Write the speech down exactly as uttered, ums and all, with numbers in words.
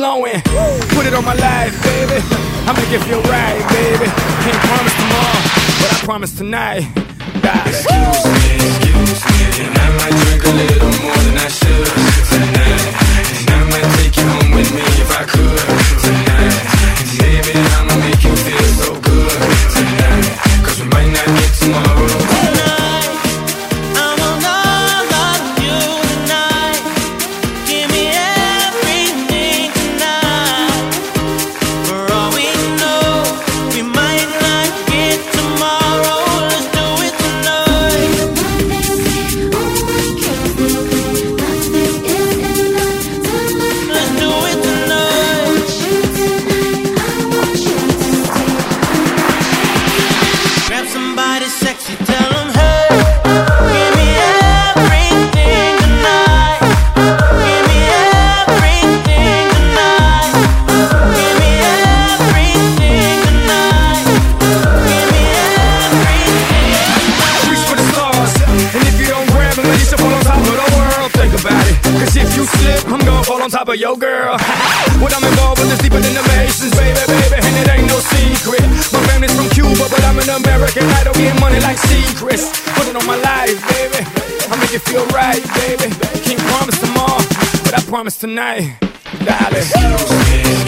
flowing. Put it on my life, baby. I make it feel right, baby. Can't promise tomorrow, but I promise tonight. Die. Excuse me, excuse me, and I might drink a little more than I should tonight. And I might take you home with me if I could tonight. And baby, I'ma make you feel so good tonight, 'cause we might not get tomorrow. I'm gonna fall on top of your girl. What I'm involved with is deeper than the Masons, baby, baby, and it ain't no secret. My family's from Cuba, but I'm an American idol, getting money like secrets. Put it on my life, baby. I make it feel right, baby. Can't promise tomorrow, but I promise tonight, darling.